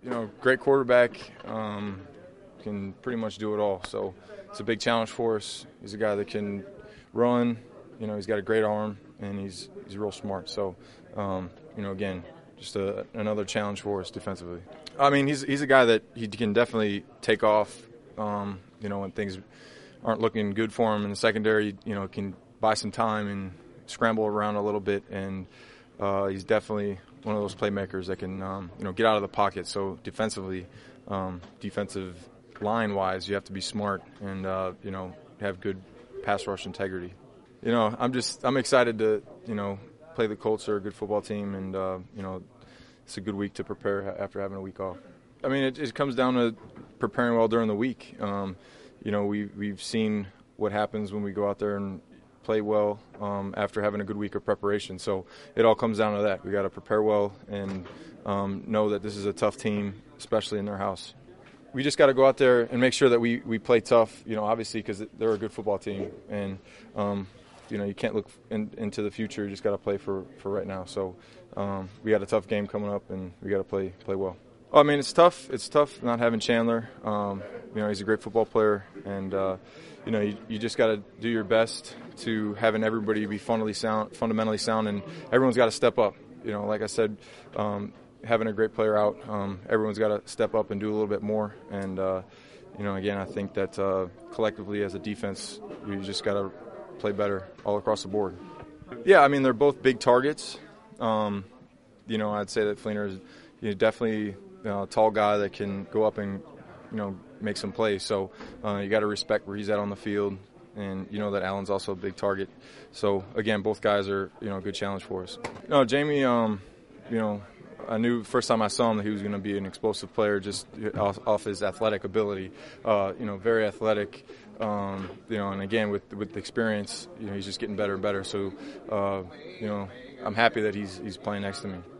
Great quarterback, can pretty much do it all. So it's a big challenge for us. He's a guy that can run. He's got a great arm, and he's real smart. So, again, just another challenge for us defensively. I mean, he's a guy that he can definitely take off, when things aren't looking good for him in the secondary. Can buy some time and scramble around a little bit, and he's definitely one of those playmakers that can, get out of the pocket. So defensively, defensive line-wise, you have to be smart and, have good pass rush integrity. I'm excited to, play the Colts. They're a good football team, and, it's a good week to prepare after having a week off. I mean, it comes down to preparing well during the week. We've seen what happens when we go out there and play well after having a good week of preparation. So it all comes down to that. We got to prepare well and know that this is a tough team, especially in their house. We just got to go out there and make sure that we play tough, obviously, because they're a good football team. And, you can't look into the future. You just got to play for right now. So we got a tough game coming up, and we got to play well. I mean, it's tough. It's tough not having Chandler. He's a great football player, and you just got to do your best to having everybody be fundamentally sound, and everyone's got to step up. Like I said, having a great player out, everyone's got to step up and do a little bit more. And again, I think that collectively as a defense, we just got to play better all across the board. Yeah, I mean, they're both big targets. I'd say that Fleener is definitely a tall guy that can go up and, make some plays. So you got to respect where he's at on the field. And that Allen's also a big target. So, again, both guys are, a good challenge for us. No, Jamie, I knew first time I saw him that he was going to be an explosive player just off his athletic ability. Very athletic. And again, with the experience, he's just getting better and better. So, I'm happy that he's playing next to me.